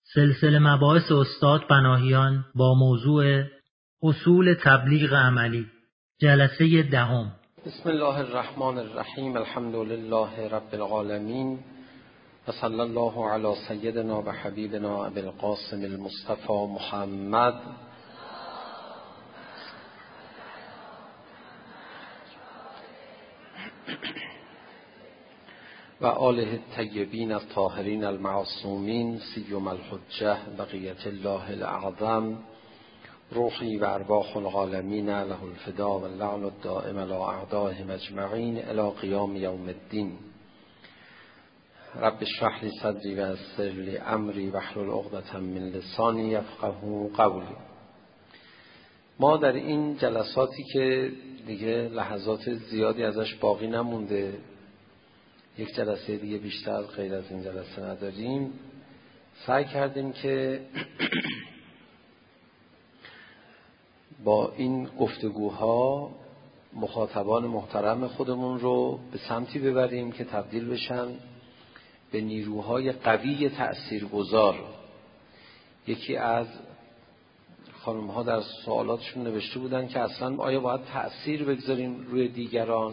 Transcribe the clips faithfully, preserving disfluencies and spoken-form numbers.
سلسله مباحث استاد پناهیان با موضوع اصول تبلیغ عملی، جلسه دهم. بسم الله الرحمن الرحیم. الحمد لله رب العالمین و صلی الله علی سیدنا و حبیبنا ابی القاسم المصطفى محمد و آله الطیبین الطاهرین المعصومین سیما الحجة بقیة الله الاعظم روحی و ارواح العالمین له الفدا و اللعن الدائم علی اعدائهم اجمعین الی قیام یوم الدین. رب اشرح لی صدری و یسر لی امری واحلل عقدة من لسانی یفقهوا قولی. ما در این جلساتی که دیگه لحظات زیادی ازش باقی نمونده، یک جلسه دیگه بیشتر غیر از این جلسه نداریم، سعی کردیم که با این گفتگوها مخاطبان محترم خودمون رو به سمتی ببریم که تبدیل بشن به نیروهای قوی تأثیرگذار. یکی از خانم ها در سوالاتشون نوشته بودن که اصلا آیا باید تأثیر بگذاریم روی دیگران؟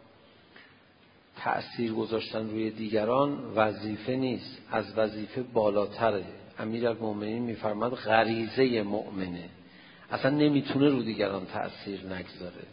تأثیر گذاشتن روی دیگران وظیفه نیست، از وظیفه بالاتره. امیرالمؤمنین میفرماد غریزه مؤمنه، اصلا نمیتونه رو دیگران تأثیر نگذاره.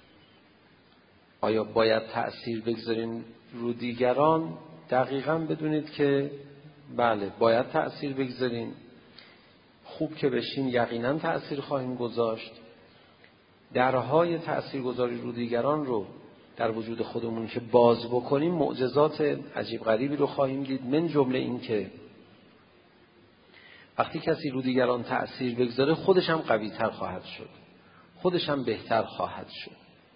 آیا باید تأثیر بگذاریم رو دیگران؟ دقیقاً بدونید که بله، باید تأثیر بگذاریم. خوب که بشیم یقیناً تأثیر خواهیم گذاشت. درهای تأثیر گذاری رو دیگران رو در وجود خودمون که باز بکنیم معجزات عجیب غریبی رو خواهیم دید. من جمله این که وقتی کسی رو دیگران تأثیر بگذاره خودش هم قوی تر خواهد شد، خودش هم بهتر خواهد شد.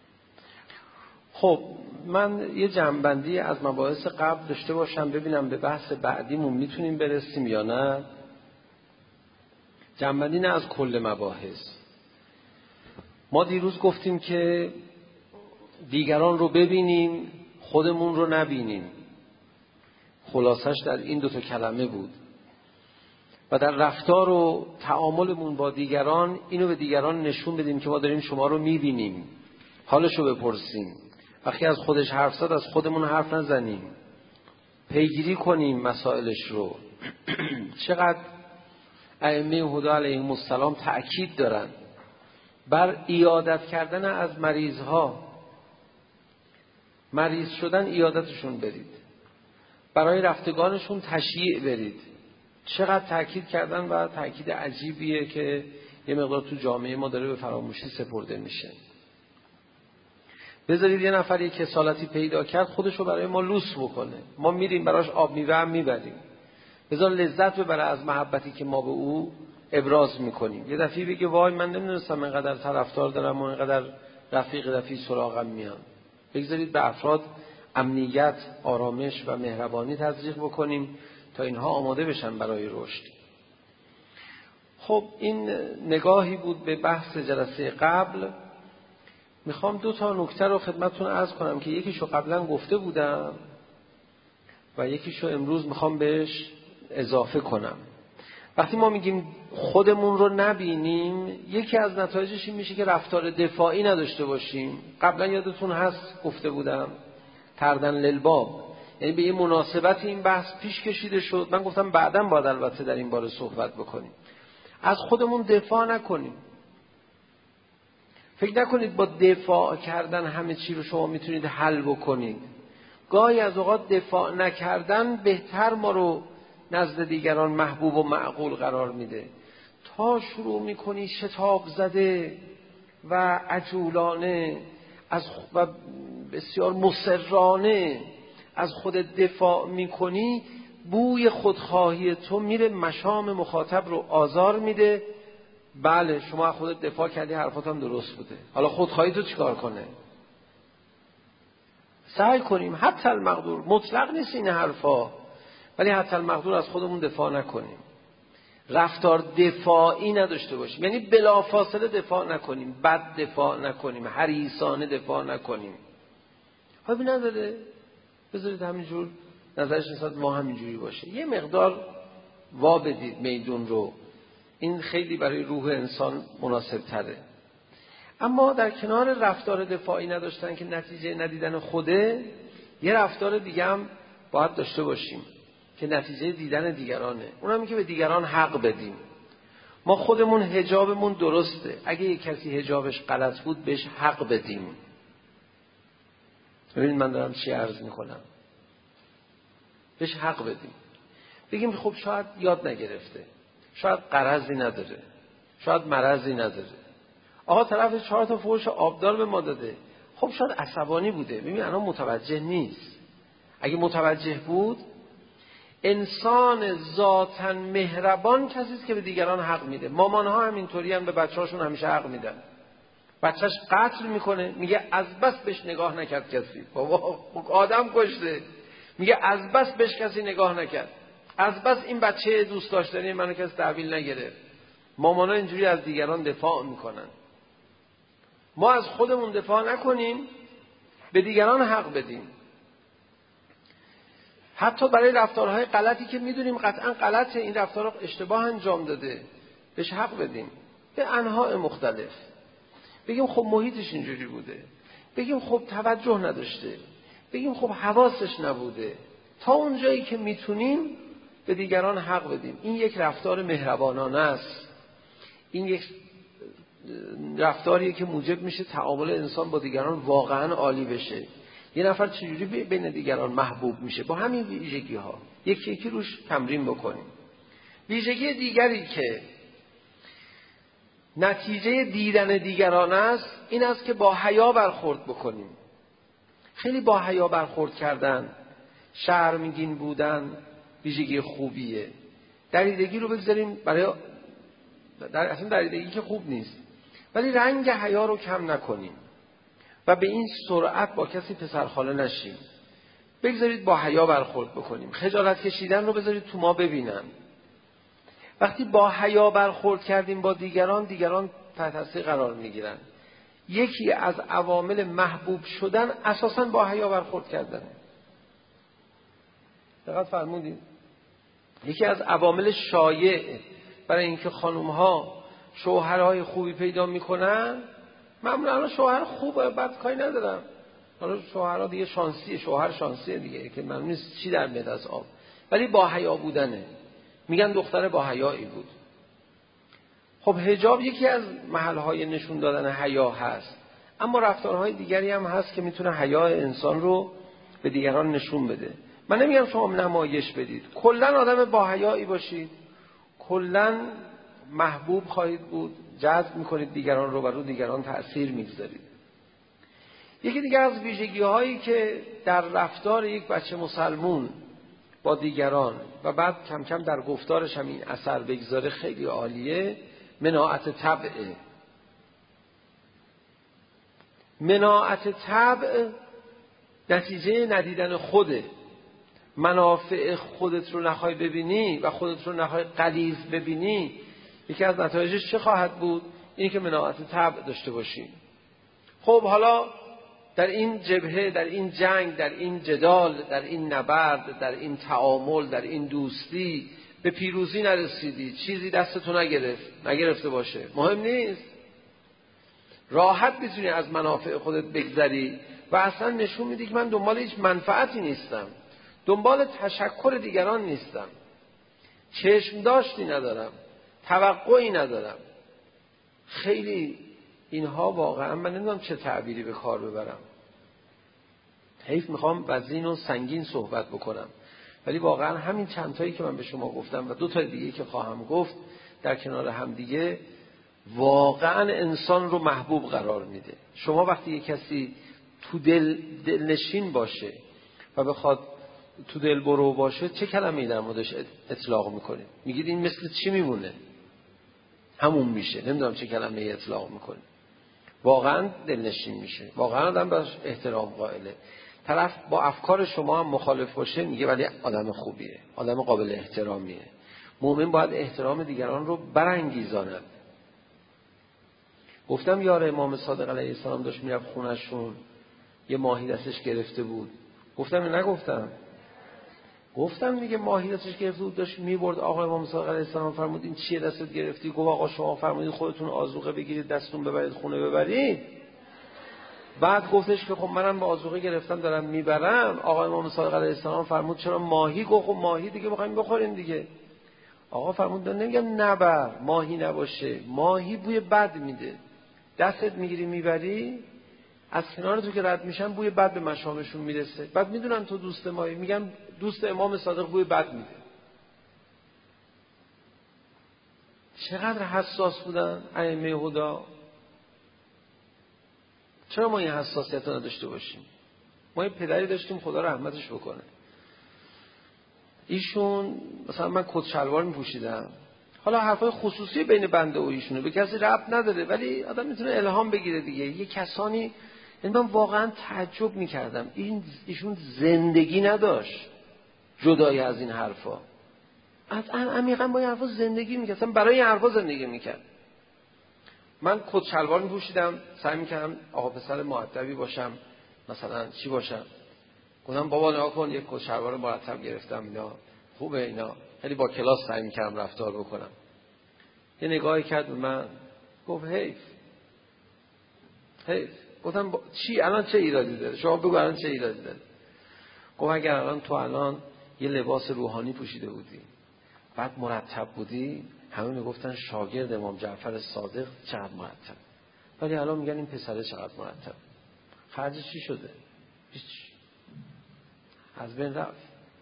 خب من یه جمع‌بندی از مباحث قبل داشته باشم، ببینم به بحث بعدیمون میتونیم برسیم یا نه. جمع‌بندی نه از کل مباحث. ما دیروز گفتیم که دیگران رو ببینیم، خودمون رو نبینیم. خلاصش در این دو تا کلمه بود. و در رفتار و تعاملمون با دیگران اینو به دیگران نشون بدیم که ما داریم شما رو میبینیم، حالشو بپرسیم. وقتی از خودش حرف زد از خودمون حرف نزنیم، پیگیری کنیم مسائلش رو. چقدر ائمه هدی علیهم السلام تأکید دارن بر عیادت کردن از مریضها. مریض شدن عیادتشون برید، برای رفتگانشون تشییع برید. چقدر تأکید کردن و تأکید عجیبیه که یه مقدار تو جامعه ما داره به فراموشی سپرده میشه. بذارید یه نفری که کسالتی پیدا کرد خودشو برای ما لوس بکنه، ما میریم براش آب میوه هم میبریم. بذار لذت ببره از محبتی که ما به او ابراز میکنیم. یه دفعه بگه وای من نمیدونستم اینقدر طرفدار دارم و اینقدر رفیق رفیق سراغم میان. بگذارید به افراد امنیت، آرامش و مهربانی تزریق بکنیم تا اینها آماده بشن برای رشد. خب این نگاهی بود به بحث جلسه قبل. میخوام دو تا نکته رو خدمتتون عرض کنم که یکیشو قبلا گفته بودم و یکیشو امروز میخوام بهش اضافه کنم. وقتی ما میگیم خودمون رو نبینیم، یکی از نتایجش این میشه که رفتار دفاعی نداشته باشیم. قبلا یادتون هست گفته بودم تردن للباب، یعنی به یه مناسبت این بحث پیش کشیده شد. من گفتم بعداً باید البته در این باره صحبت بکنیم. از خودمون دفاع نکنیم. فکر نکنید با دفاع کردن همه چی رو شما میتونید حل بکنید. گاهی از اوقات دفاع نکردن بهتر ما رو نزد دیگران محبوب و معقول قرار میده. تا شروع میکنی شتاب زده و عجولانه از و بسیار مصرانه از خود دفاع میکنی، بوی خودخواهی تو میره مشام مخاطب رو آزار میده. بله شما از خودت دفاع کردی، حرفات هم درست بوده، حالا خودخواهی تو چیکار کنه؟ سعی کنیم حتی المقدور، مطلق نیست این حرفا، ولی حتی المقدور از خودمون دفاع نکنیم. رفتار دفاعی نداشته باشیم، یعنی بلافاصله دفاع نکنیم، بد دفاع نکنیم، حریصانه دفاع نکنیم. حالی نداره، بذارید همینجور نظرش نسبت ما همینجوری باشه. یه مقدار وا بدید میدون رو. این خیلی برای روح انسان مناسب تره. اما در کنار رفتار دفاعی نداشتن که نتیجه ندیدن خوده، یه رفتار دیگه هم باید داشته باشیم که نتیجه دیدن دیگرانه. اونم این که به دیگران حق بدیم. ما خودمون حجابمون درسته، اگه یک کسی حجابش غلط بود بهش حق بدیم. ببینید من دارم چی عرض میکنم. بهش حق بدیم. بگیم خب شاید یاد نگرفته، شاید غرضی نداره، شاید مرضی نداره. آقا طرف چهار تا فحش آبدار به ما داده، خب شاید عصبانی بوده. ببین الان متوجه نیست. اگه متوجه بود، انسان ذاتاً مهربان کسی است که به دیگران حق میده. مامان‌ها همینطوری هم به بچه‌هاشون همیشه حق میدن. بچه‌ش قتل میکنه، میگه از بس بهش نگاه نکرد کسی. بابا آدم کشته، میگه از بس بهش کسی نگاه نکرد، از بس این بچه دوست داشتنی منو کسی تحویل نگرفت. مامان‌ها اینجوری از دیگران دفاع میکنن. ما از خودمون دفاع نکنیم، به دیگران حق بدیم. حتی برای رفتارهای غلطی که میدونیم قطعا غلطه، این رفتار اشتباه انجام داده، بهش حق بدیم به انواع مختلف. بگیم خب محیطش اینجوری بوده، بگیم خب توجه نداشته، بگیم خب حواسش نبوده. تا اون جایی که میتونیم به دیگران حق بدیم. این یک رفتار مهربانانه است. این یک رفتاریه که موجب میشه تعامل انسان با دیگران واقعا عالی بشه. یه نفر چجوری بین دیگران محبوب میشه؟ با همین ویژگی ها یکی یکی روش تمرین بکنیم. ویژگی دیگری که نتیجه دیدن دیگران است، این است که با حیا برخورد بکنیم. خیلی با حیا برخورد کردن، شرمگین بودن ویژگی خوبیه. دریدگی رو بگذاریم برای در اصلا دریدگی که خوب نیست، ولی رنگ حیا رو کم نکنیم و به این سرعت با کسی پسرخاله نشیم. بگذارید با حیا برخورد بکنیم. خجالت کشیدن رو بذارید تو ما ببینن. وقتی با حیا برخورد کردیم با دیگران، دیگران تحت تاثیر قرار میگیرن. یکی از عوامل محبوب شدن اساساً با حیا برخورد کردن. دقت فرمودید؟ یکی از عوامل شایع برای اینکه خانم‌ها شوهرهای خوبی پیدا میکنن، معمولا شوهر خوبه بعد کاری ندارم، حالا شوهرها دیگه شانسیه، شوهر شانسیه دیگه که معلوم نیست چی در میاد از آب، ولی با حیا بودنه. میگن دختر با حیایی بود. خب حجاب یکی از محل‌های نشون دادن حیا هست، اما رفتارهای دیگری هم هست که میتونه حیا انسان رو به دیگران نشون بده. من نمیگم شما نمایش بدید، کلا آدم با حیایی باشید، کلا محبوب خواهید بود، جذب میکنید دیگران رو و رو دیگران تأثیر میگذارید. یکی دیگه از ویژگی هایی که در رفتار یک بچه مسلمون با دیگران و بعد کم کم در گفتارش هم این اثر بگذاره خیلی عالیه، مناعت طبعه. مناعت طبع نتیجه ندیدن خوده. منافع خودت رو نخوای ببینی و خودت رو نخوای غلیظ ببینی، یکی از نتایجش چه خواهد بود؟ این که مناعت طبع داشته باشی. خب حالا در این جبهه، در این جنگ، در این جدال، در این نبرد، در این تعامل، در این دوستی به پیروزی نرسیدی، چیزی دستتو نگرفت، نگرفته باشه، مهم نیست. راحت میتونی از منافع خودت بگذری و اصلا نشون میدی که من دنبال هیچ منفعتی نیستم، دنبال تشکر دیگران نیستم، چشم داشتی ندارم، توقعی ندارم. خیلی اینها واقعا من نمیدونم چه تعبیری به کار ببرم، حیف میخوام وزین و سنگین صحبت بکنم، ولی واقعا همین چند تایی که من به شما گفتم و دو تا دیگه که خواهم گفت در کنار هم دیگه واقعا انسان رو محبوب قرار میده. شما وقتی یک کسی تو دل دلنشین باشه و بخواد تو دل برو باشه، چه کلمه‌ای در موردش اطلاق میکنید؟ میگید این مثل چی میمونه؟ همون میشه. نمیدونم چه کلمه‌ای اطلاق میکنید. واقعا دلنشین میشه، واقعا آدم بهش احترام قائله. طرف با افکار شما هم مخالف باشه میگه ولی آدم خوبیه، آدم قابل احترامیه. مؤمن باید احترام دیگران رو برانگیزاند. گفتم یار امام صادق علیه السلام داشت میرفت خونه‌شون، یه ماهی دستش گرفته بود. گفتم نگفتم؟ گفتم دیگه ماهی دستش گرفته بود داشت میبرد. آقا امام صادق علیه السلام فرمود این چیه دستت گرفتی؟ گفت آقا شما فرمودید خودتون آذوقه بگیرید دستتون ببرید خونه ببرید. بعد گفتش که خب منم به آذوقه گرفتم دارم میبرم. آقا امام صادق علیه السلام فرمود چرا ماهی؟ گفت خب ماهی دیگه می‌خوایم بخوریم دیگه. آقا فرمود نمیگم نبر ماهی نباشه، ماهی بوی بد میده، دستت میگیری میبری از کنار تو که رد میشن بوی بد به مشامشون میرسه. بعد میدونن تو دوست ماهی، میگم دوست امام صادق بوی بد میده. چقدر حساس بودن ائمه هدی. چرا ما این حساسیت رو نداشته باشیم؟ ما یه پدری داشتیم خدا رحمتش بکنه، ایشون مثلا من کت شلوار میپوشیدم، حالا حرفای خصوصی بین بنده و ایشونه به کسی ربط نداره ولی آدم میتونه الهام بگیره دیگه. یه کسانی، یعنی من واقعا تعجب میکردم این ایشون زندگی نداشت جدای از این حرفا، از عمیقا با این حرفا زندگی میکرد، برای این حرفا زندگی میکرد. من کت شلوار میپوشیدم، سعی میکردم آقا پسر مؤدبی باشم، مثلا چی باشم. گفتم بابا نگاه کن یک کت شلوار مرتب گرفتم، اینا خوبه، اینا خیلی با کلاس سعی میکردم رفتار بکنم. یه نگاهی کرد به من گفت حیف حیف. گفتم با... چی الان چه ایرادی داره؟ شما بگو الان چه ایرادی داره؟ گفت اگر الان تو الان یه لباس روحانی پوشیده بودی بعد مرتب بودی همه میگفتن شاگرد امام جعفر صادق چقدر مرتب، ولی الان میگن این پسره چقدر مرتب. خرج چی شده؟ هیچ، از بین رفت.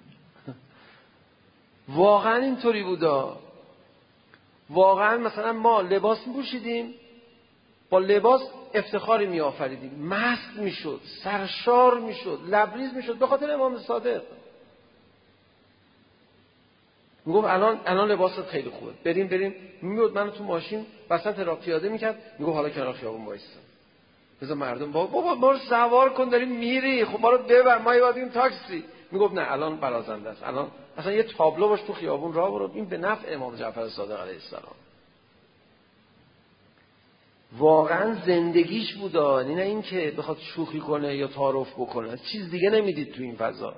واقعا اینطوری بودا. واقعا مثلا ما لباس میپوشیدیم، با لباس افتخاری میآفریدیم، مست میشد، سرشار میشد، لبریز میشد به خاطر امام صادق. میگفت الان الان لباست خیلی خوبه، بریم بریم. میاد منو تو ماشین وسط راه پیاده میکرد، میگفت حالا کنار خیابون وایسا بذار مردم بابا بابا ما رو سوار کن داریم میری، خب ما رو ببر، ما یه وقتی تاکسی. میگفت نه الان برازنده است، الان اصلا یه تابلو باش تو خیابون راه برو، این به نفع امام جعفر صادق علیه السلام. واقعا زندگیش بودا، نه این که بخواد شوخی کنه یا تعارف بکنه، چیز دیگه نمیدید تو این فضا.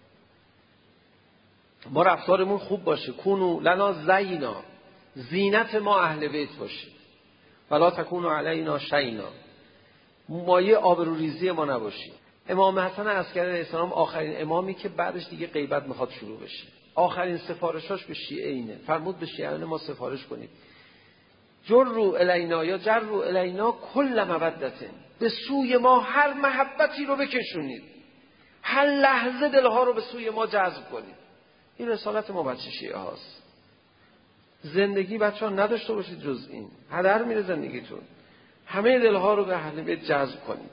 ما رفتارمون خوب باشه، کونو لنا زینا، زینت ما اهل بیت باشه، ولا تکونو علینا شینا، مایه آبروریزی ما نباشی. امام حسن عسکری علیه السلام آخرین امامی که بعدش دیگه غیبت میخواد شروع بشه، آخرین سفارشاش به شیعه اینه، فرمود به شیعیان ما سفارش کنید جروا الینا یا جروا الینا کل مودته، به سوی ما هر محبتی رو بکشونید، هر لحظه دلها رو به سوی ما جذب کنید. این رسالت ما بچه شیعه هاست. زندگی بچه ها نداشته باشید جز این، هدر میره زندگیتون، همه دلها رو به اهل بیت جذب کنید.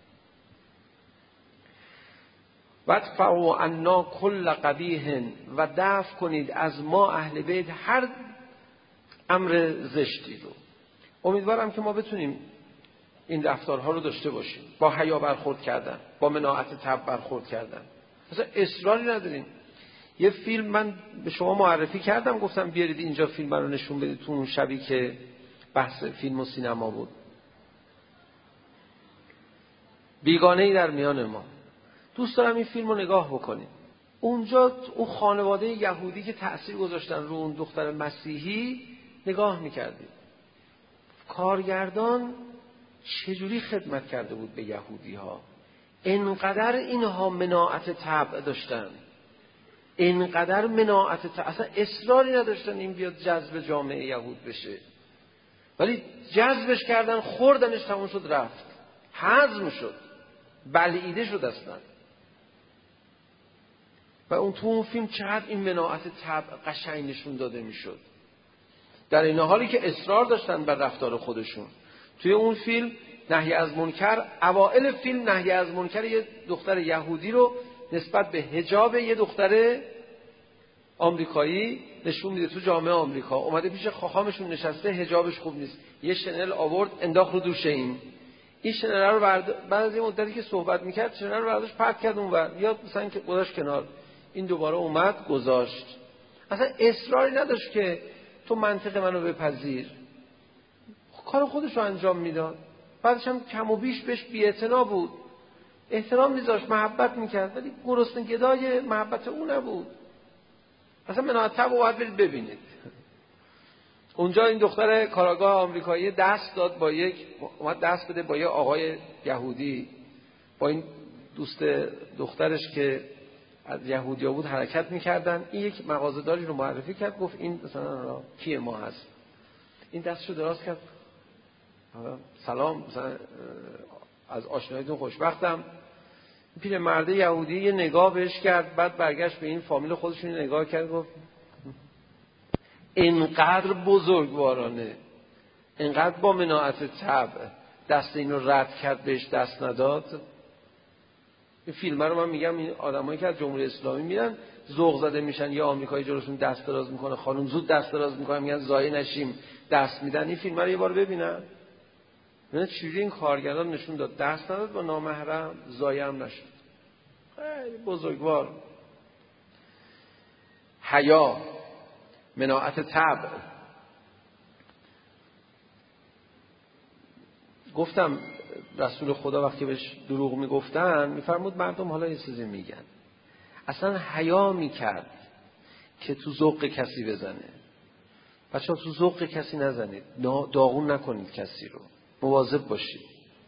وادفعوا عنا کل قبیح، و دفع کنید از ما اهل بیت هر امر زشتی رو. امیدوارم که ما بتونیم این رفتارها رو داشته باشیم، با حیا برخورد کردن، با مناعت طبع برخورد کردن، مثلا اصراری نداریم. یه فیلم من به شما معرفی کردم، گفتم بیارید اینجا فیلم رو نشون بدید، تو اون شبی که بحث فیلم و سینما بود، بیگانه‌ای در میان ما. دوست دارم این فیلم رو نگاه بکنید. اونجا اون خانواده یهودی که تأثیر گذاشتن رو اون دختر مسیحی نگاه میکردید، کارگردان چجوری خدمت کرده بود به یهودی ها، انقدر اینها مناعت طبع داشتن، اینقدر مناعت طبع، اصلا اصراری نداشتن این بیاد جذب جامعه یهود بشه، ولی جذبش کردن، خوردنش، تموم شد رفت، هضم شد، بلعیده شد اصلا. و اون تو اون فیلم چقدر این مناعت طبع قشنگ نشون داده میشد، در این حالی که اصرار داشتن بر رفتار خودشون. توی اون فیلم نهی از منکر، اوائل فیلم نهی از منکر یه دختر یهودی رو نسبت به حجاب یه دختر آمریکایی نشون میده. تو جامعه آمریکا اومده پیش خاخامشون نشسته، حجابش خوب نیست، یه شنل آورد انداخت رو دوش این این شنل رو برد... بعد از یه مدتی که صحبت میکرد شنل رو برداشت پرت کرد اونور، یا مثلا که گذاشت کنار، این دوباره اومد گذاشت. اصلا اصراری نداشت که تو منطق منو بپذیر، کار خودش رو انجام میداد. بعدش هم کم و بیش بهش بی‌اعتنا بود، احترام میذاشت، محبت میکرد، ولی گرسنه گدای محبت او نبود. اصلا مناعت تب رو باید برید ببینید. اونجا این دختر کاراگاه آمریکایی دست داد با یک اومد دست بده با یه آقای یهودی، با این دوست دخترش که از یهودیا بود حرکت میکردن. این یک مغازه‌داری رو معرفی کرد، گفت این مثلا کی ما هست. این دستشو دراز کرد، سلام مثلا از آشناییتون خوشبختم. پیر مرد یهودی یه نگاه بهش کرد، بعد برگشت به این فامیل خودشون نگاه کرد، گفت اینقدر بزرگوارانه، اینقدر با مناعت طبع دست اینو رد کرد بهش دست نداد. این فیلم رو من میگم این آدمایی که از جمهوری اسلامی میرن ذوق زده میشن، یا آمریکایی جلوشون دست دراز میکنه، خانم زود دست دراز میکنه، میگن زایه نشیم دست میدن. این فیلم رو یه بار ببینن ببینن چجوری این کارگردان نشون داد دست نداد با نامحرم، زایه هم نشد. خیلی بزرگوار. حیا، مناعت طبع. گفتم رسول خدا وقتی بهش دروغ میگفتن میفرمود مردم حالا یه چیزی میگن. اصلا حیا میکرد که تو ذوق کسی بزنه. بچه‌ها تو ذوق کسی نزنید، داغون نکنید کسی رو، مواظب باشید.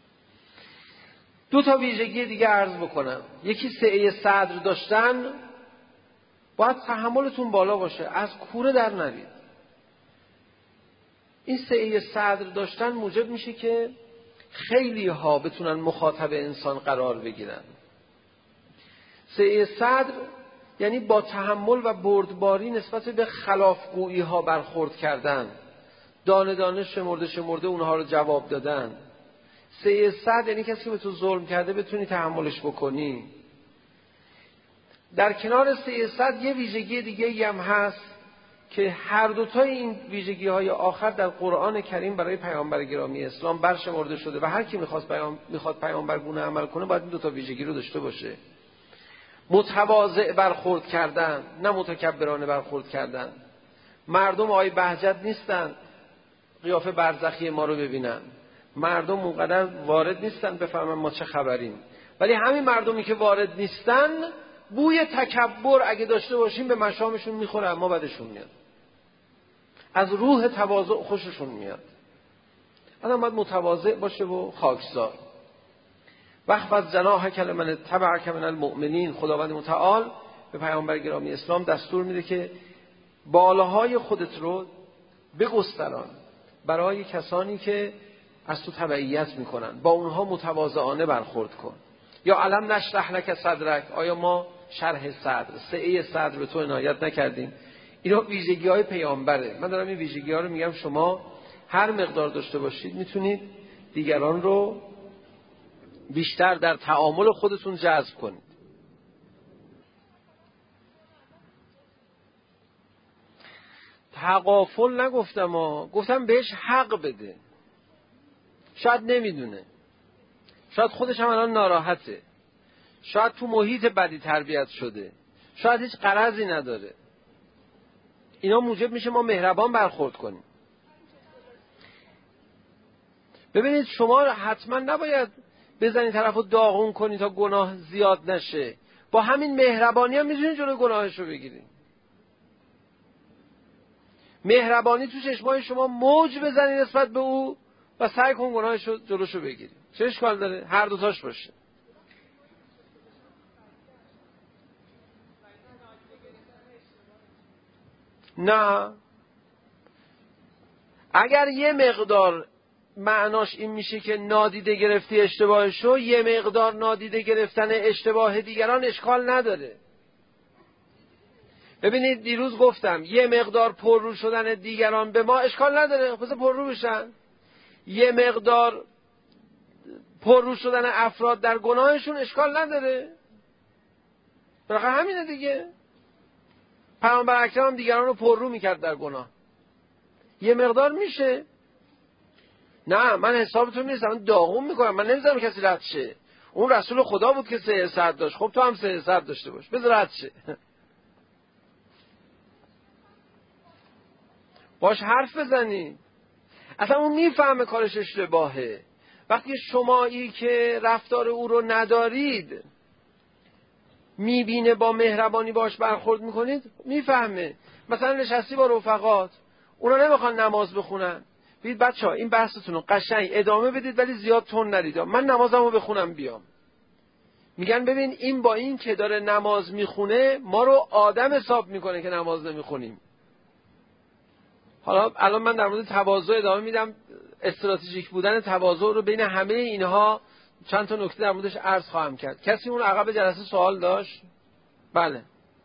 دو تا ویژگی دیگه عرض بکنم. یکی سعه صدر داشتن، باید تحملتون بالا باشه، از کوره در نرید. این سعه صدر داشتن موجب میشه که خیلی ها بتونن مخاطب انسان قرار بگیرن. سعه صدر یعنی با تحمل و بردباری نسبت به خلافگویی ها برخورد کردن، دانه دانه شمرده شمرده اونها رو جواب دادن. سعه صدر یعنی کسی که به تو ظلم کرده بتونی تحملش بکنی. در کنار سعه صدر یه ویژگی دیگه هم هست که هر دوتای این ویژگی های آخر در قرآن کریم برای پیامبر گرامی اسلام برشمرده شده و هر کی میخواست پیام میخواد پیامبر گونه عمل کنه باید این دوتا ویژگی رو داشته باشه. متواضع برخورد کردن، نه متکبرانه برخورد کردن. مردم آی بهجت نیستن قیافه برزخی ما رو ببینن، مردم اونقدر وارد نیستن بفهمن ما چه خبریم، ولی همین مردمی که وارد نیستن بوی تکبر اگه داشته باشیم به مشامشون میخوره، اما بدشون میاد، از روح تواضع خوششون میاد. آدم باید متواضع باشه و خاکسار. واخفض جناحک لمن اتبعک من المؤمنین. خداوند متعال به پیامبر گرامی اسلام دستور میده که بالاهای خودت رو بگستران برای کسانی که از تو تبعیت میکنن، با اونها متواضعانه برخورد کن. یا علم نشرح لک صدرک، آیا ما شرح صدر، سعه صدر به تو عنایت نکردیم؟ اینا ویژگی های پیامبره. من دارم این ویژگی ها رو میگم، شما هر مقدار داشته باشید میتونید دیگران رو بیشتر در تعامل خودتون جذب کنید. تغافل نگفتم ها، گفتم بهش حق بده. شاید نمیدونه، شاید خودش هم الان ناراحته، شاید تو محیط بدی تربیت شده، شاید هیچ غرضی نداره. اینا موجب میشه ما مهربان برخورد کنیم. ببینید شما حتما نباید بزنید طرفو داغون کنید تا گناه زیاد نشه. با همین مهربانی هم میتونید جلوی گناهش رو بگیرید. مهربانی تو چشمای شما موج بزنید نسبت به او و سعی کن گناهش رو جلوشو بگیرید. چه اشکال داره؟ هر دوتاش باشه. نه، اگر یه مقدار معناش این میشه که نادیده گرفتی اشتباهشو، یه مقدار نادیده گرفتن اشتباه دیگران اشکال نداره. ببینید دیروز گفتم یه مقدار پررو شدن دیگران به ما اشکال نداره، بذار پررو بشن. یه مقدار پررو شدن افراد در گناهشون اشکال نداره. برای همینه دیگه. پیامبر اکرم هم دیگران رو پررو میکرد در گناه. یه مقدار میشه. نه من حسابتون نیستم، من داغون میکنم، من نمیذارم کسی رد شه. اون رسول خدا بود که سه صد داشت، خب تو هم سه صد داشته باش، بذار رد شه. باش حرف بزنی. اصلا اون میفهمه کارش اشتباهه. وقتی شمایی که رفتار او رو ندارید میبینه با مهربانی باش برخورد میکنید میفهمه. مثلا نشستی با رفقات، اونا نمیخوان نماز بخونن، ببینید بچه‌ها این بحثتون رو قشنگ ادامه بدید ولی زیاد تون نرید، من نمازمو بخونم بیام. میگن ببین این با این که داره نماز میخونه ما رو آدم حساب میکنه که نماز نمیخونیم. حالا الان من در مورد تواضع ادامه میدم، استراتژیک بودن تواضع رو بین همه اینها چند تا نکته در موردش عرض خواهم کرد. کسی اون عقب جلسه سوال داشت؟ بله.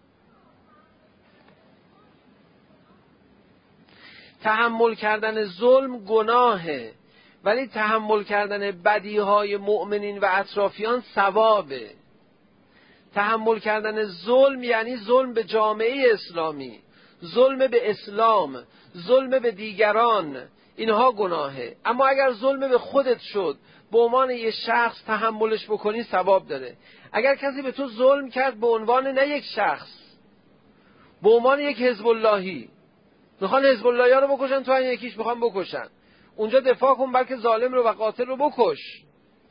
تحمل کردن ظلم گناهه، ولی تحمل کردن بدیهای مؤمنین و اطرافیان ثوابه. تحمل کردن ظلم یعنی ظلم به جامعه اسلامی، ظلم به اسلام، ظلم به دیگران، اینها گناهه. اما اگر ظلم به خودت شد به عنوان یه شخص تحملش بکنی ثواب داره. اگر کسی به تو ظلم کرد به عنوان نه یک شخص، به عنوان یک حزب اللهی، میخوان حزب اللهی ها رو بکشن، تو هم یکیش میخوان بکشن، اونجا دفاع کن بلکه ظالم رو و قاتل رو بکش،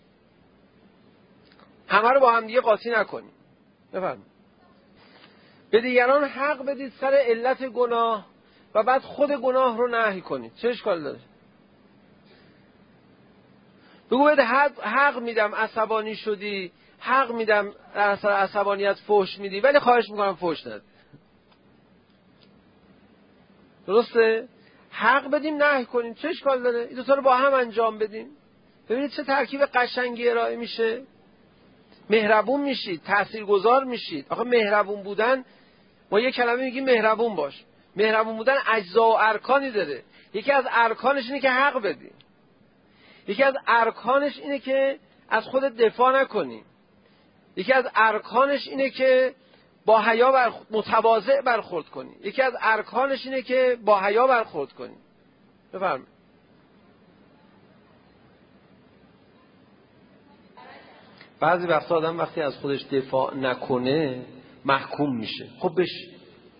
همه رو با هم دیگه قاطی نکنی. بفرمایید. به دیگران حق بدید سر علت گناه و بعد خود گناه رو نهی کنید. چه اشکال داره؟ بگو بده حق, حق میدم عصبانی شدی، حق میدم اثر عصبانیت فحش میدی، ولی خواهش میکنم فحش ندید. درسته؟ حق بدیم نهی کنیم، چه اشکال داره؟ این دو تا رو با هم انجام بدیم. ببینید چه ترکیب قشنگی ارائه میشه. مهربون میشید، تاثیرگذار میشید. آخه مهربون بودن، ما یه کلمه میگیم مهربون باش. مهربون بودن اجزا و ارکانی داره. یکی از ارکانش اینه که حق بدی. یکی از ارکانش اینه که از خودت دفاع نکنی. یکی از ارکانش اینه که با حیا بر متواضع برخورد کنی. یکی از ارکانش اینه که با حیا برخورد کنی. بفرمایید. بعضی وقتا آدم وقتی از خودش دفاع نکنه محکوم میشه. خب بشه،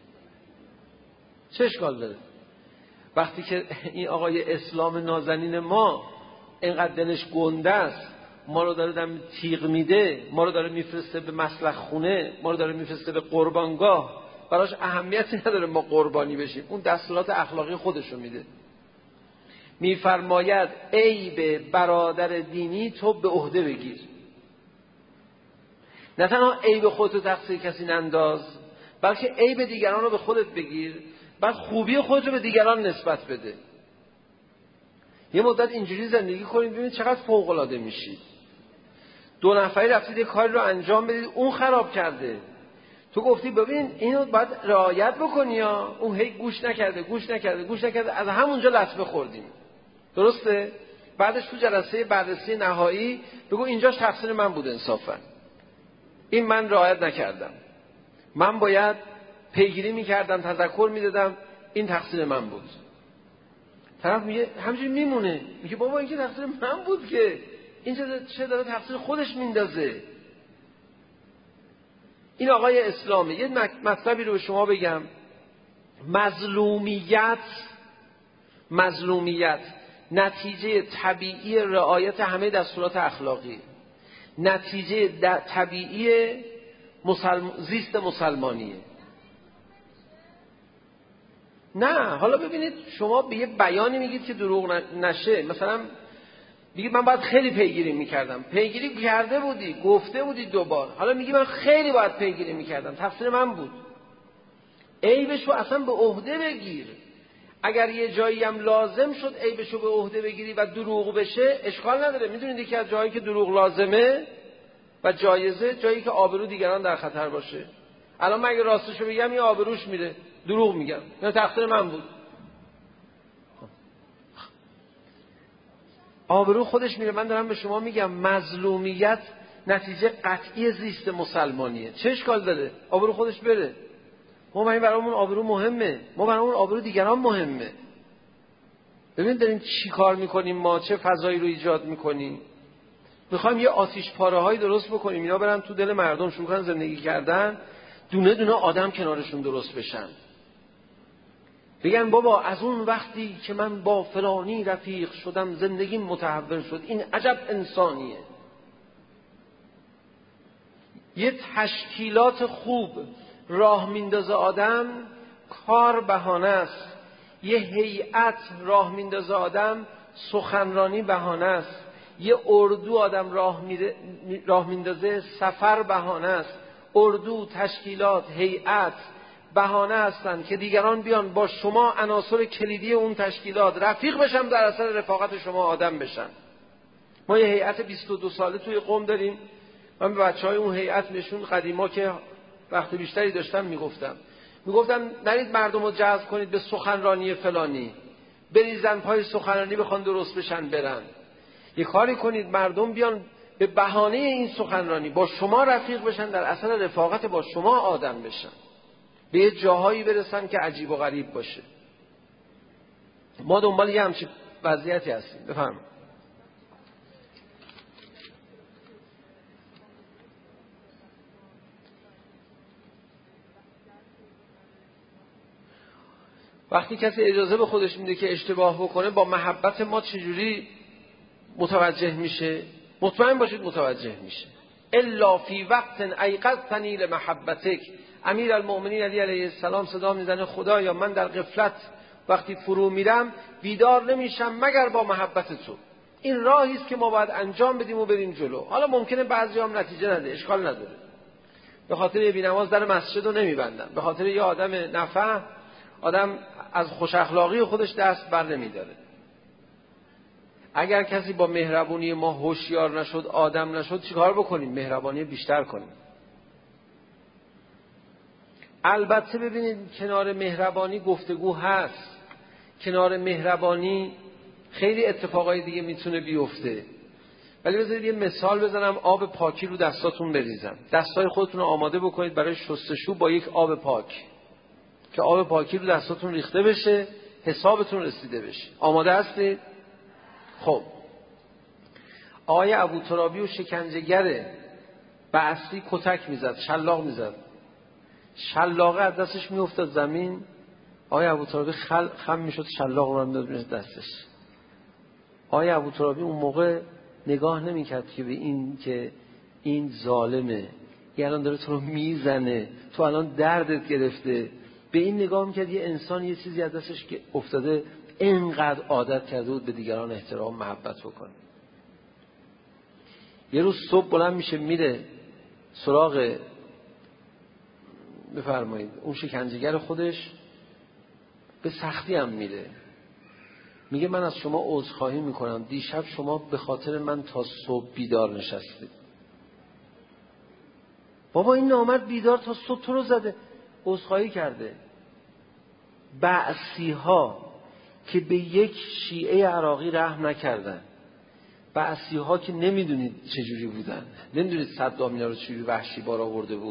چه اشکال داره؟ وقتی که این آقای اسلام نازنین ما اینقدر دلش گنده است، ما رو داره دم تیغ میده، ما رو داره میفرسته به مسلخ خونه، ما رو داره میفرسته به قربانگاه، براش اهمیتی نداره ما قربانی بشیم، اون دستورات اخلاقی خودشو میده. میفرماید عیب برادر دینی تو به عهده بگیر. نه تنها عیب خودتو تقصیر کسی ننداز، بلکه عیب دیگران رو به خودت بگیر، بعد خوبی خودت رو به دیگران نسبت بده. یه مدت اینجوری زندگی کنید ببینید چقدر فوق العاده میشید. دو نفری رفتید یه کاری رو انجام بدید، اون خراب کرده، تو گفتی ببین اینو باید رعایت بکنی، یا اون هی گوش نکرده گوش نکرده گوش نکرده، از همونجا لطمه خوردیم. درسته؟ بعدش تو جلسه بررسی نهایی بگو اینجاش تقصیر من بود، انصافا این من رعایت نکردم، من باید پیگیری میکردم، تذکر میدادم، این تقصیر من بود. طرف میگه همینجوری میمونه، میگه بابا این که تقصیر من بود که، این چه داره تقصیر خودش میندازه. این آقای اسلامی. یه مطلبی رو به شما بگم. مظلومیت مظلومیت نتیجه طبیعی رعایت همه دستورات اخلاقی، نتیجه طبیعی مسلم... زیست مسلمانیه. نه حالا ببینید شما به یه بیانی میگید که دروغ نشه، مثلا میگید من باید خیلی پیگیری میکردم، پیگیری کرده بودی، گفته بودی دوبار، حالا میگی من خیلی باید پیگیری میکردم، تقصیر من بود. عیبشو اصلا به عهده بگیر. اگر یه جایی هم لازم شد عیبشو به عهده بگیری و دروغ بشه اشکال نداره. میدونید یکی از جایی که دروغ لازمه و جایزه، جایی که آبرو دیگران در خطر باشه. الان من اگه راستشو بگم این آبروش میره، دروغ میگم، نه تقصیر من بود. آبرو خودش میره. من دارم به شما میگم مظلومیت نتیجه قطعی زیست مسلمانیه. چه اشکال داره؟ آبرو خودش بره. ما برای برامون آبرو مهمه، ما برامون آبرو دیگران مهمه. ببینید داریم چی کار میکنیم، ما چه فضایی رو ایجاد میکنیم. میخوایم یه آتش پاره هایی درست بکنیم، اینا برن تو دل مردم شروع کنن زندگی کردن، دونه دونه آدم کنارشون درست بشن، بگن بابا از اون وقتی که من با فلانی رفیق شدم زندگیم متحول شد، این عجب انسانیه. یه تشکیلات خوب راه میندازه آدم، کار بهانه است. یه هیئت راه میندازه آدم، سخنرانی بهانه است. یه اردو آدم راه میره، راه میندازه، سفر بهانه است. اردو، تشکیلات، هیئت بهانه هستند که دیگران بیان با شما عناصر کلیدی اون تشکیلات رفیق بشن، در اثر رفاقت شما آدم بشن. ما یه هیئت بیست و دو ساله توی قم داریم. من به بچهای اون هیئت نشون قدیما که وقت بیشتری داشتم میگفتم میگفتم نرید مردم رو جذب کنید به سخنرانی فلانی، بریزن پای سخنرانی بخوان درست بشن برن. یه کاری کنید مردم بیان به بهانه این سخنرانی با شما رفیق بشن، در اثر رفاقت با شما آدم بشن، به یه جاهایی برسن که عجیب و غریب باشه. ما دنبال یه همچین وضعیتی هستیم. بفرمایید. وقتی کسی اجازه به خودش میده که اشتباه بکنه، با محبت ما چجوری متوجه میشه؟ مطمئن باشید متوجه میشه. الا فی وقت ایقظتنی لمحبتک. امیر المؤمنین علی علیه السلام صدا میزنه خدایا من در غفلت وقتی فرو میرم بیدار نمیشم مگر با محبت تو. این راهی است که ما باید انجام بدیم و بریم جلو. حالا ممکنه بعضی هم نتیجه نده، اشکال نداره. به خاطر یه بی‌نماز در مسجد رو نمیبندن، به خاطر یه آدم نفع آدم از خوش اخلاقی خودش دست بر نمیداره. اگر کسی با مهربونی ما هوشیار نشد، آدم نشد، چیکار بکنیم؟ مهربانی بیشتر کنیم. البته ببینید کنار مهربانی گفتگو هست، کنار مهربانی خیلی اتفاقای دیگه میتونه بیفته. ولی بذارید یه مثال بزنم، آب پاکی رو دستاتون بریزم. دستای خودتون رو آماده بکنید برای شستشو با یک آب پاک، که آب پاکی رو دستاتون ریخته بشه، حسابتون رسیده بشه. آماده هستید؟ خب آقای ابوترابی و شکنجهگر بعثی کتک میزد، شلاق میزد، شلاقه از دستش میافتاد زمین. آقای ابوترابی خل خم میشد، شلاق رو میداد دستش. آقای ابوترابی اون موقع نگاه نمیکرد که به این که این ظالمه، این الان داره تو رو میزنه، تو الان دردت گرفته. به این نگاه میکرد یه انسان یه چیزی از دستش که افتاده اینقدر عادت کرده بود به دیگران احترام محبت بکنه. یه روز صبح بلند میشه میره سراغ، بفرمایید، اون شکنجهگر خودش، به سختی هم میره، میگه من از شما عذرخواهی میکنم، دیشب شما به خاطر من تا صبح بیدار نشستید. بابا این نامرد بیدار تا صبح تو رو زده، عذرخواهی کرده. بعثی ها که به یک شیعه عراقی رحم نکردن، بعثی ها که نمیدونید چجوری بودن، نمیدونید صدام اینا رو چجوری وحشی بار آورده بود،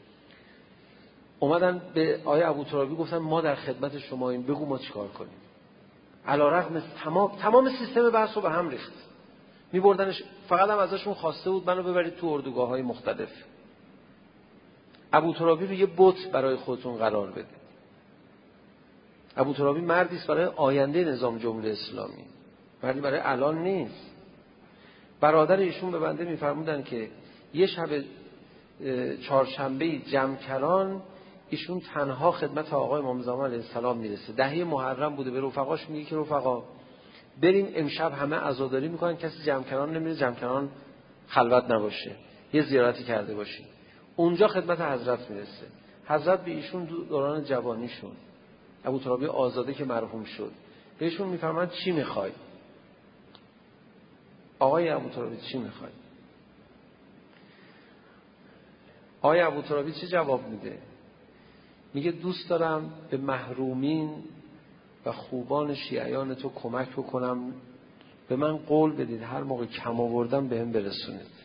اومدن به آقای ابوترابی گفتن ما در خدمت شماییم، بگو ما چیکار کنیم. علیرغم تمام تمام سیستم بحث رو به هم ریخت. میبردنش، فقط هم ازشون خواسته بود منو ببرید تو اردوگاه‌های مختلف. ابوترابی رو یه بت برای خودتون قرار بده. ابوترابی مردی است برای آینده نظام جمهوری اسلامی، مردی برای الان نیست. برادر ایشون به بنده میفرمودن که یه شب چهارشنبه جمکران ایشون تنها خدمت آقای امام زمان علیه السلام میرسه. دهه محرم بوده، به رفقاش میگه که رفقا بریم امشب همه عزاداری میکنن، کسی جمکران نمیره، جمکران خلوت نباشه، یه زیارتی کرده باشیم. اونجا خدمت حضرت میرسه. حضرت به ایشون دوران جوانیشون، ابوترابی آزاده که مرحوم شد، بهشون میفرمایند چی میخوای؟ آقای ابوترابی چی میخوای؟ آقای ابوترابی چه جواب میده؟ میگه دوست دارم به محرومین و خوبان شیعیان تو کمک بکنم، به من قول بدید هر موقع کم آوردم بهم برسونید.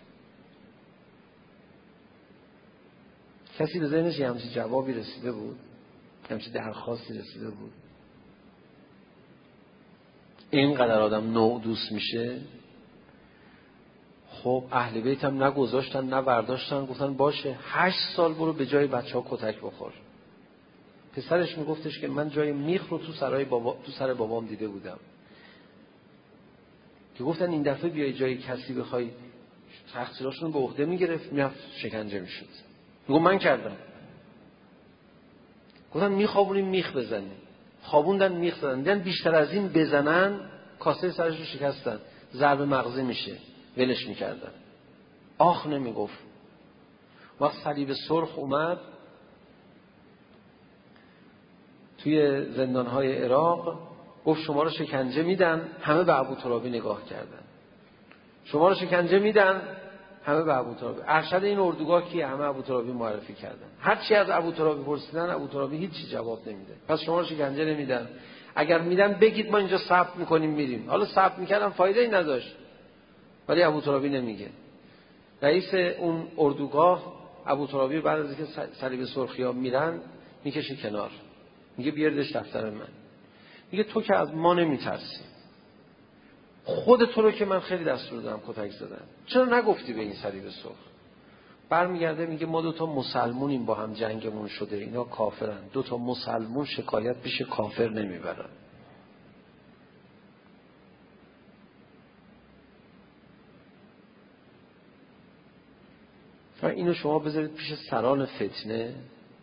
کسی به ذهنش یه همچین جوابی رسیده بود؟ همچین درخواستی رسیده بود؟ اینقدر آدم نوع دوست میشه. خب اهل بیت هم نگذاشتن نه برداشتن، گفتن باشه هشت سال برو به جای بچه ها کتک بخور. پسرش میگفتش که من جای میخ رو تو سرای بابا، تو سر بابام دیده بودم، که گفتن این دفعه بیای جای کسی بخوای تقصیراشون رو به عهده میگرفت، میرفت شکنجه میشد. میگم من کردم. گفتن میخوابونیم میخ بزنیم. خوابوندن میخ زدن. دیدن بیشتر از این بزنن کاسه سرش رو شکستن، ضرب مغزی میشه، ولش میکردن. آخ نمیگفت. وقت صلیب سرخ اومد توی زندانهای عراق، گفت شما رو شکنجه میدن، همه به ابوترابی نگاه کردن. شما رو شکنجه میدن، همه به ابوترابی. ارشد این اردوگاه کیه؟ همه ابوترابی معرفی کردن. هر چی از ابوترابی پرسیدن، ابوترابی هیچ جواب نمیده. پس شما رو شکنجه نمیدن، اگر میدن بگید ما اینجا ثبت میکنیم میریم. حالا ثبت میکردن فایده ای نداشت، ولی ابوترابی نمیگه. رئیس اون اردوگاه ابوترابی بعد از اینکه صلیب سرخیا میرن میکشه کنار، میگه بیاردش دفتر من. میگه تو که از ما نمیترسی، خود تو رو که من خیلی دستور دادم کتک زدم، چرا نگفتی به این صلیب سرخ؟ برمیگرده میگه ما دو تا مسلمونیم با هم جنگمون شده، اینا کافرن. دو تا مسلمون شکایت پیش کافر نمیبرن. اینو شما بذارید پیش سران فتنه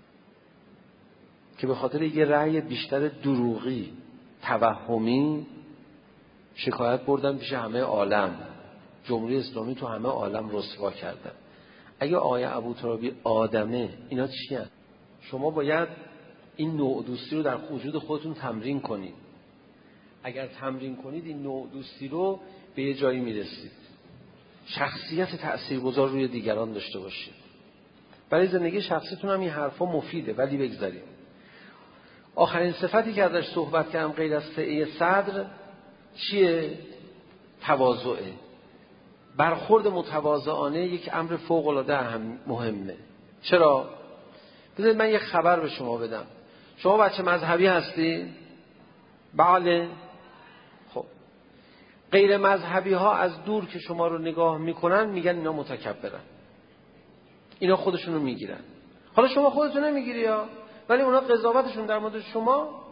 که به خاطر یه رأی بیشتر دروغی توهمی شکایت بردن پیش همه عالم، جمهوری اسلامی تو همه عالم رسوا کردن. اگه آقای ابوترابی آدمه، اینا چی هست؟ شما باید این نوع دوستی رو در وجود خودتون تمرین کنید. اگر تمرین کنید این نوع دوستی رو به یه جایی میرسید. شخصیت تأثیرگذار روی دیگران داشته باشید. برای زندگی شخصیتون هم این حرفا مفیده، ولی بگذاریم. آخرین صفتی که ازش صحبت کردم غیر از سعه صدر چیه؟ تواضعه. برخورد متواضعانه یک امر فوق العاده هم مهمه. چرا؟ بذارید من یه خبر به شما بدم. شما بچه مذهبی هستی؟ بله. خب غیر مذهبی ها از دور که شما رو نگاه میکنن میگن اینا متکبرن، اینا خودشون رو میگیرن. حالا شما خودتون نمیگیری ها، ولی اونا قضاوتشون در مورد شما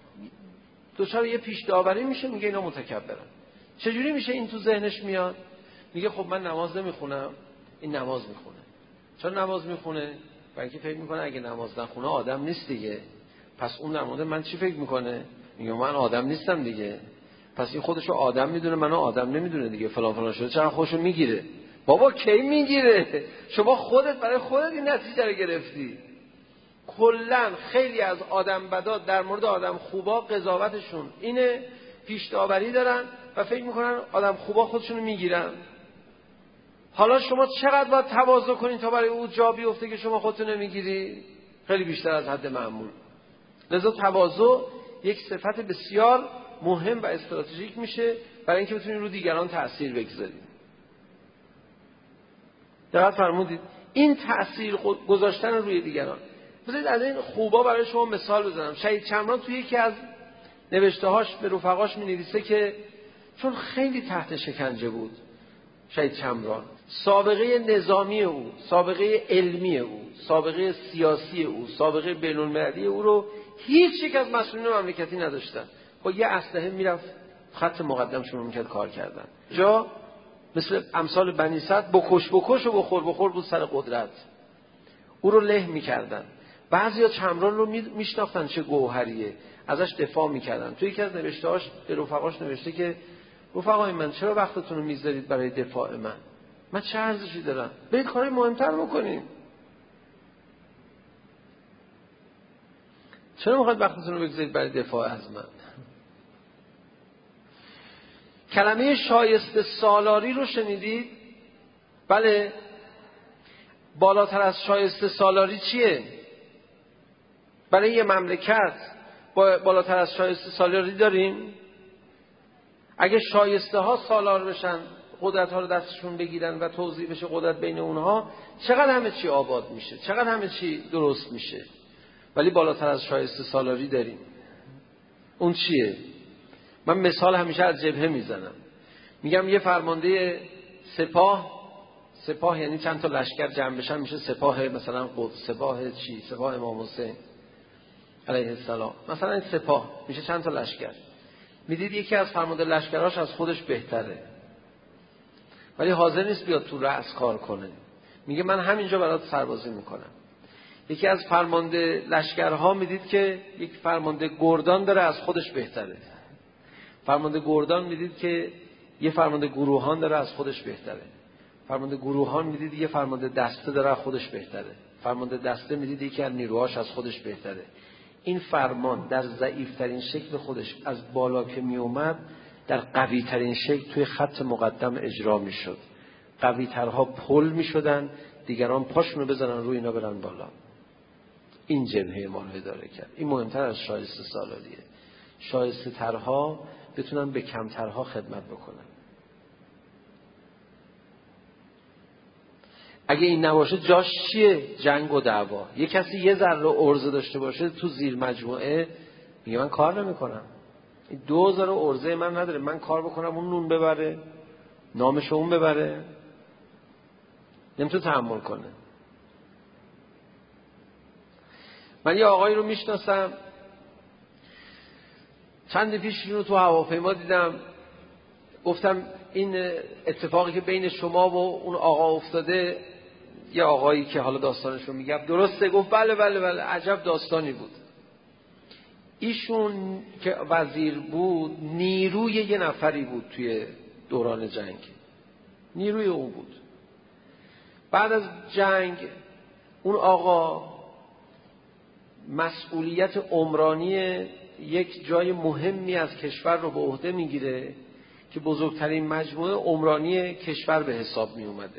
دچار یه پیش داوری میشه، میگه اینا متکبرن. چجوری میشه این تو ذهنش میاد؟ میگه خب من نماز نمیخونم، این نماز میخونه. چرا نماز میخونه؟ برای اینکه فکر میکنه اگه نماز نخونه آدم نیست دیگه. پس اون در مورد من چی فکر میکنه؟ میگه من آدم نیستم دیگه. پس این خودشو آدم میدونه، منو آدم نمیدونه دیگه، فلان فلان شده. چرا خودشو میگیره؟ بابا کی میگیره؟ شما خودت برای خودت این نتیجه رو گرفتی. کلا خیلی از آدم بدا در مورد آدم خوبا قضاوتشون اینه، پیش داوری دارن و فکر میکنن آدم خوبا خودشونو میگیرن. حالا شما چقدر باید تواضع کنین تا برای او جا بیفته که شما خودتون نمیگیری؟ خیلی بیشتر از حد معمول. لذا تواضع یک صفت بسیار مهم و استراتژیک میشه برای اینکه بتونید رو دیگران تأثیر بگذارید. دقت فرمودید؟ این تأثیر گذاشتن روی دیگران. بذارید از این خوبا برای شما مثال بزنم. شهید چمران توی یکی از نوشته‌هاش به رفقاش می‌نویسه که چون خیلی تحت شکنجه بود شهید چمران، سابقه نظامی او، سابقه علمی او، سابقه سیاسی او، سابقه بین‌المللی او رو هیچ یک از مسئولین مملکتی نداشتن. با یه اسلحه میرفت خط مقدم شروع می‌کرد کار کردن. جا مثل امثال بنی سعد بکش بکش و بخور بخور بود سر قدرت. او رو له می‌کردن. بعضیا چمران رو میشناختن چه گوهریه، ازش دفاع میکردن. توی یکی از نوشته‌هاش به رفقاش نوشته که رفقای من چرا وقتتون رو میذارید برای دفاع من؟ من چه ارزشی دارم؟ برید کارهای مهمتر بکنید. چرا میخواید وقتتون رو بگذارید برای دفاع از من؟ کلمه شایسته سالاری رو شنیدید؟ بله. بالاتر از شایسته سالاری چیه؟ برای یه مملکت بالاتر از شایسته سالاری داریم؟ اگه شایسته ها سالار بشن، قدرت ها رو دستشون بگیرن و توزیع بشه قدرت بین اونها، چقدر همه چی آباد میشه، چقدر همه چی درست میشه. ولی بالاتر از شایسته سالاری داریم. اون چیه؟ من مثال همیشه از جبهه میزنم. میگم یه فرمانده سپاه، سپاه یعنی چند تا لشکر جمع بشن میشه سپاه، مثلا قدس، سپاه چی؟ سپاه امام حسین علیه السلام. مثلا این سپاه میشه چند تا لشکر. میدید یکی از فرمانده لشکراش از خودش بهتره. ولی حاضر نیست بیاد تو رأس کار کنه. میگه من همینجا برات سربازی میکنم. یکی از فرمانده لشکرها میدید که یک فرمانده گردان داره از خودش بهتره. فرمانده گردان میدید که یه فرمانده گروهان داره از خودش بهتره. فرمانده گروهان میدید یه فرمانده دسته داره از خودش بهتره. فرمانده دسته میدید یکی از نیروهاش از خودش بهتره. این فرمان در ضعیفترین شکل خودش از بالا که می اومد در قوی ترین شکل توی خط مقدم اجرا می شد. قوی ترها پل می شدن، دیگران پاشونو بزنن روی اینا برن بالا. این جبهه ما رو اداره کرد. این مهمتر از شایسته سالاریه. شایسته ترها بتونن به کمترها خدمت بکنن. اگه این نباشه جاش چیه؟ جنگ و دعوا. یه کسی یه ذره ارزه داشته باشه تو زیر مجموعه میگه من کار نمی کنم. این دو ذره ارزه من نداره، من کار بکنم اون نون ببره، نامش اون ببره، نمیتونه تحمل کنه. من یه آقایی رو میشناسم، چند پیش اینو تو هواپیما دیدم، گفتم این اتفاقی که بین شما و اون آقا افتاده، یه آقایی که حالا داستانش رو میگم درسته؟ گفت بله بله بله، عجب داستانی بود. ایشون که وزیر بود نیروی یه نفری بود توی دوران جنگ، نیروی اون بود. بعد از جنگ اون آقا مسئولیت عمرانی یک جای مهمی از کشور رو به عهده میگیره که بزرگترین مجموعه عمرانی کشور به حساب می اومده.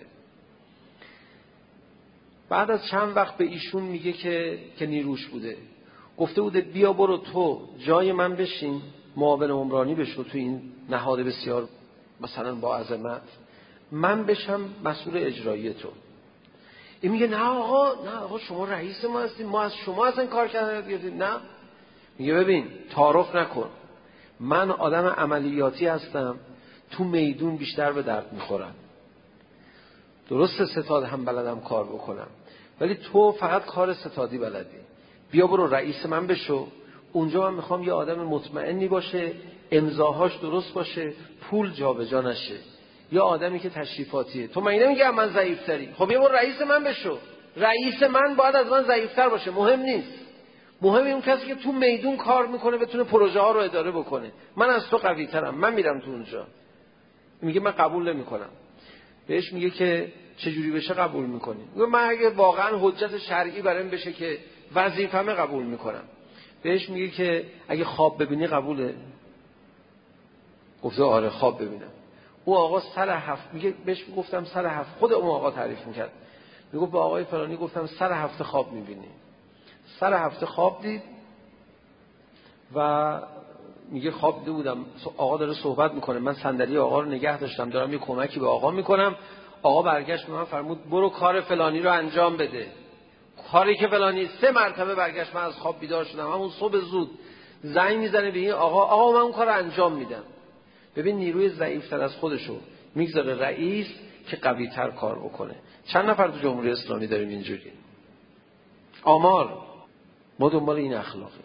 بعد از چند وقت به ایشون میگه که که نیروش بوده، گفته بوده بیا برو تو جای من بشین، معاون عمرانی بشو تو این نهاد بسیار مثلا با عظمت، من بشم مسئول اجرایی تو. این میگه نه آقا، نه آقا شما رئیس ما هستیم، ما از شما اصلا کار کردن گرفتیم. نه، میگه ببین تعارف نکن، من آدم عملیاتی هستم، تو میدون بیشتر به درد میخورم. درسته ستاد هم بلدم کار بکنم، ولی تو فقط کار ستادی بلدی. بیا برو رئیس من بشو، اونجا من میخوام یه آدم مطمئنی باشه، امضاهاش درست باشه، پول جابجا نشه، یا آدمی که تشریفاتیه. تو من نمیگم من ضعیف‌تری، خب بیا برو رئیس من بشو. رئیس من باید از من ضعیف‌تر باشه، مهم نیست. مهم اون کسی که تو میدون کار میکنه بتونه پروژه ها رو اداره بکنه. من از تو قوی ترم، من میرم تو اونجا. میگه من قبول نمیکنم. بهش میگه که چجوری بشه قبول میکنی؟ میگه من اگه واقعا حجت شرعی برایم بشه که وظیفه‌مه قبول میکنم. بهش میگه که اگه خواب ببینی قبوله؟ گفته آره خواب ببینم. او آقا سر هفت میگه بهش گفتم سر هفت، خود اون آقا تعریف میکرد، میگه به آقای فلانی گفتم سر هفته خواب میبینی. سر هفته خواب دید و میگه خواب دیده بودم آقا داره صحبت میکنه، من صندلی آقا رو نگه داشتم دارم یه کمکی به آقا میکنم. آقا برگشت به من فرمود برو کار فلانی رو انجام بده. کاری که فلانی، سه مرتبه برگشت. من از خواب بیدار شدم، همون صبح زود زنگ میزنه به این آقا، آقا من اون کار رو انجام میدم. ببین نیروی ضعیفتر از خودشو میگذاره رئیس که قوی تر کار بکنه. چند نفر تو جمهوری اسلامی داریم اینجوری؟ آمار ما دنبال این اخلاقی.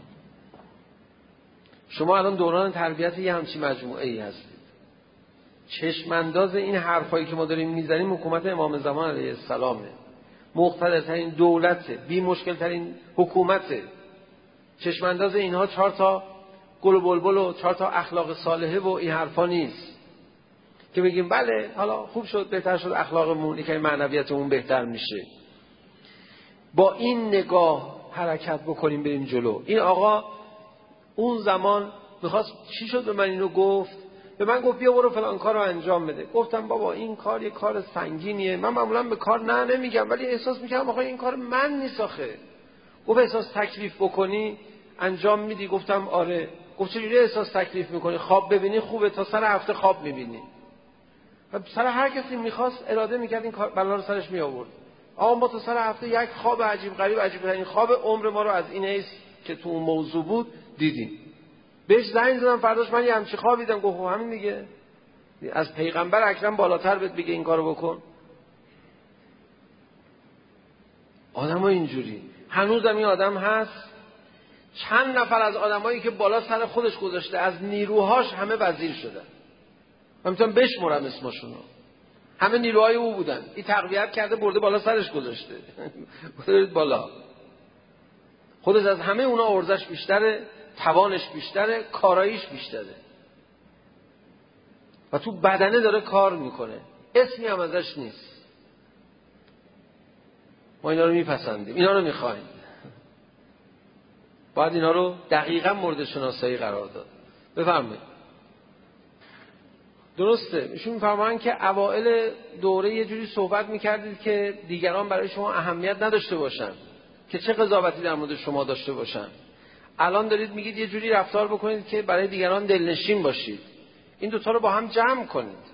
شما الان دوران تربیت یه همچین مجموعه ای هستید. چشم انداز این حرفایی که ما داریم میزنیم حکومت امام زمان علیه السلامه، مقتدرترین دولته، بی مشکل ترین حکومته. چشم انداز اینها چهار تا گل و بلبل و چهار تا اخلاق صالحه و این حرفا نیست که بگیم بله حالا خوب شد بهتر شد اخلاقمون، که معنویتمون بهتر میشه. با این نگاه حرکت بکنیم بریم جلو. این آقا اون زمان میخواست، چی شد به من اینو گفت؟ به من گفت بیا برو فلان کار رو انجام بده. گفتم بابا این کار یه کار سنگینیه، من معمولا به کار نه نمیگم، ولی احساس میکنم آخه این کار من نیست آخه. گفت احساس تکلیف بکنی انجام میدی؟ گفتم آره. گفت چجوری احساس تکلیف میکنی؟ خواب ببینی خوبه، تا سر هفته خواب میبینی. و سر هر کسی میخواست اراده میکرد این کار بلا رو سرش میآورد. آقا ما تا سر هفته یک خواب عجیب غریب، عجیب ترین خواب عمر ما رو از این حیث که تو اون موضوع بود دیدیم. بهش زنگ زدم فرداش من یه همچین خوابی دیدم. گفت همین دیگه، از پیغمبر اکرم بالاتر بهت بگه این کارو بکن. آدم‌ها اینجوری. هنوزم این آدم هست. چند نفر از آدمایی که بالا سر خودش گذاشته از نیروهاش همه وزیر شدن. من میتونم بشمرم اسمشونو. همه نیروهای او بودن. این تقویت کرده برده بالا سرش گذاشته. برید بالا. خودش از همه اونا ارزش بیشتره، توانش بیشتره، کاراییش بیشتره. و تو بدنه داره کار میکنه. اسمی هم ازش نیست. ما اینا رو میپسندیم. اینا رو میخوایم. باید اینا رو دقیقاً مورد شناسایی قرار داد. بفرمایید. درسته. ایشون میفرمایند که اوائل دوره یه جوری صحبت میکردید که دیگران برای شما اهمیت نداشته باشن، که چه قضاوتی در مورد شما داشته باشن. الان دارید میگید یه جوری رفتار بکنید که برای دیگران دلنشین باشید. این دوتا رو با هم جمع کنید.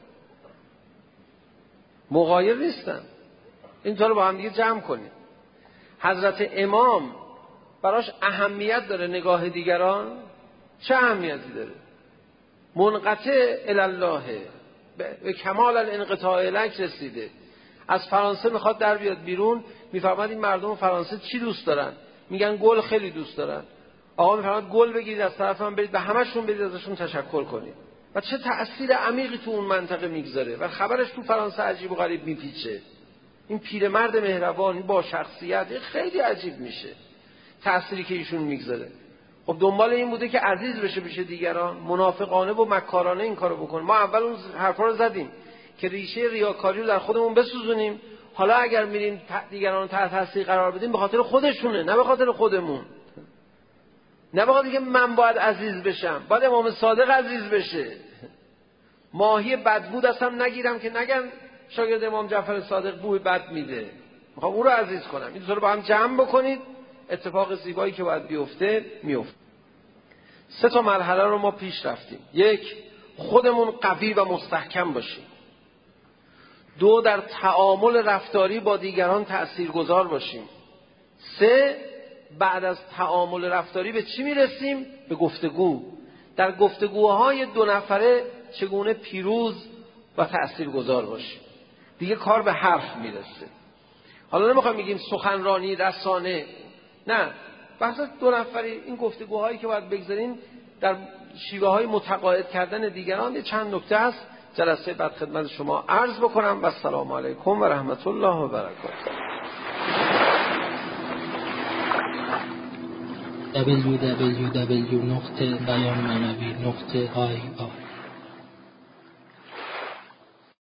مغایر نیستن. این دوتا رو با هم دیگه جمع کنید. حضرت امام براش اهمیت داره نگاه دیگران؟ چه اهمیتی داره؟ منقطع الله، به کمال الانقطاع الیک رسیده. از فرانسه میخواد در بیاد بیرون، میفرماد این مردم فرانسه چی دوست دارن؟ میگن گل خیلی دوست دارن. آقا میفرماد گل بگیرید از طرف من برید به همشون بدید، ازشون تشکر کنید. و چه تأثیر عمیقی تو اون منطقه میگذاره و خبرش تو فرانسه عجیب و غریب میپیچه. این پیرمرد مهربان، این با شخصیت، خیلی عجیب میشه تأثیری که ایشون میگذاره. خب دنبال این بوده که عزیز بشه بشه دیگران، منافقانه و مکارانه این کارو بکنه. ما اول اون حرفا رو زدیم که ریشه ریاکاری رو در خودمون بسوزونیم. حالا اگر میریم دیگران رو تحت تاثیر قرار بدیم به خاطر خودشونه، نه به خاطر خودمون. نه به خاطر که من باید عزیز بشم، باید امام صادق عزیز بشه. ماهی بدبود اصلا نگیرم که نگن شاگرد امام جعفر صادق بوی بد میده. میخوام او رو عزیز کنم. این دو رو با هم جمع بکنید، اتفاق زیبایی که باید بیفته میفته. سه تا مرحله رو ما پیش رفتیم. یک، خودمون قوی و مستحکم باشیم. دو، در تعامل رفتاری با دیگران تأثیرگذار باشیم. سه، بعد از تعامل رفتاری به چی میرسیم؟ به گفتگو. در گفتگوهای دو نفره چگونه پیروز و تأثیرگذار باشیم. دیگه کار به حرف میرسه. حالا نمیخوام بگیم سخنرانی، رسانه، نه، بحث دو نفری. این گفتگوهایی که باید بگذاریم در شیوه های متقاعد کردن دیگران یه چند نکته هست. جلسه بعد خدمت شما عرض بکنم و السلام علیکم و رحمت الله و برکاته. دبلیو دبلیو دبلیو دات بیان معنوی دات آی آر